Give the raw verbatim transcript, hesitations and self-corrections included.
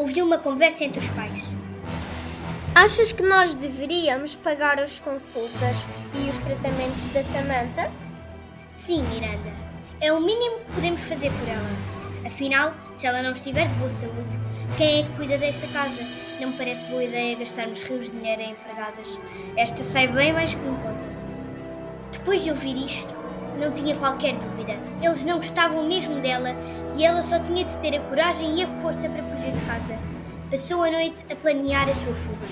ouviu uma conversa entre os pais. Achas que nós deveríamos pagar as consultas e os tratamentos da Samantha? Sim, Miranda. É o mínimo que podemos fazer por ela. Afinal, se ela não estiver de boa saúde, quem é que cuida desta casa? Não me parece boa ideia gastarmos rios de dinheiro em empregadas. Esta sai bem mais que me conta. Depois de ouvir isto, não tinha qualquer dúvida. Eles não gostavam mesmo dela e ela só tinha de ter a coragem e a força para fugir de casa. Passou a noite a planear a sua fuga.